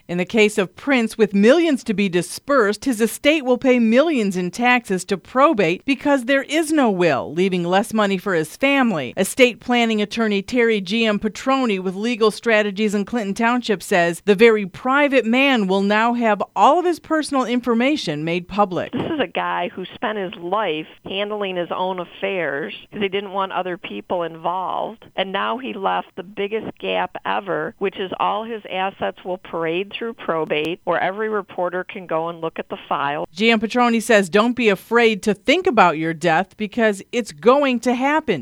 In the case of Prince, with millions to be dispersed, his estate will pay millions in taxes to probate because there is no will, leaving less money for his family. Estate planning attorney Terry G.M. Petroni with Legal Strategies in Clinton Township says the very private man will now have all of his personal information made public. This is a guy who spent his life handling his own affairs because he didn't want other people involved. And now he left the biggest gap ever, which is all his assets will parade through probate, where every reporter can go and look at the file. G.M. Petroni says don't be afraid to think about your death because it's going to happen.